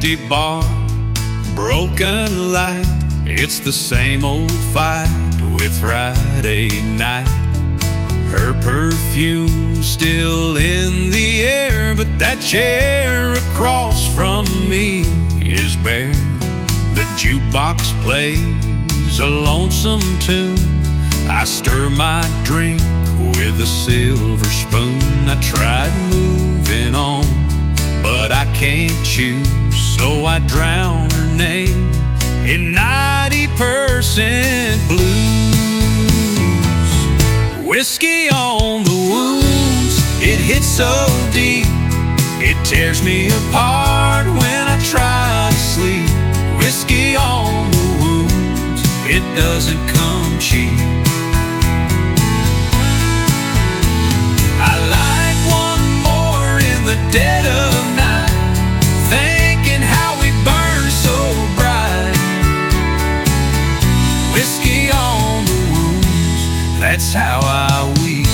empty bar, broken light. It's the same old fight with Friday night. Her perfume still in the air, but that chair across from me is bare. The jukebox plays a lonesome tune. I stir my drink with a silver spoon. I tried moving on, but I can't choose, so I drown her name in 90% blues. Whiskey on the wounds, it hits so deep, it tears me apart when I try to sleep. Whiskey on the wounds, it doesn't come cheap. I like one more in the dead of night, thinking how we burn so bright. Whiskey on the wounds, that's how I weep.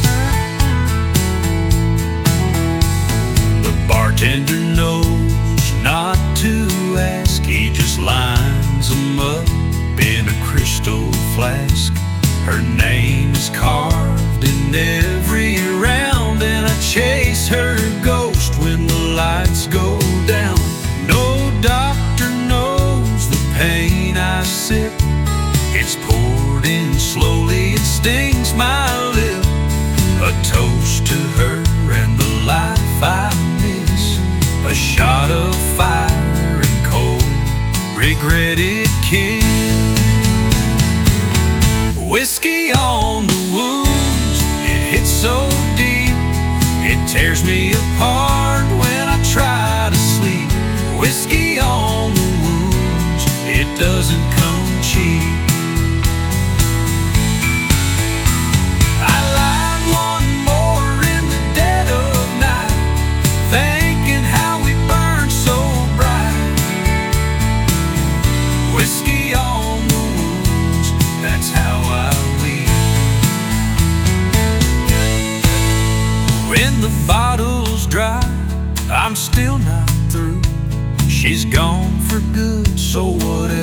The bartender knows not to ask, he just lines them up in a crystal flask. Her name is carved in every round, and I chase her ghost when the lights go down. No doctor knows the pain I sip. It's poured in slowly, it stings my lip. A toast to her and the life I miss. A shot of fire and cold, regretted kiss. Whiskey on the wounds, it hits so deep, it tears me apart when I try to sleep. Whiskey on the wounds, it doesn't come cheap. I lied one more in the dead of night, thinking how we burn so bright. Whiskey on the wounds, that's how I leave. When the bottle's dry, I'm still not through. She's gone for good, so what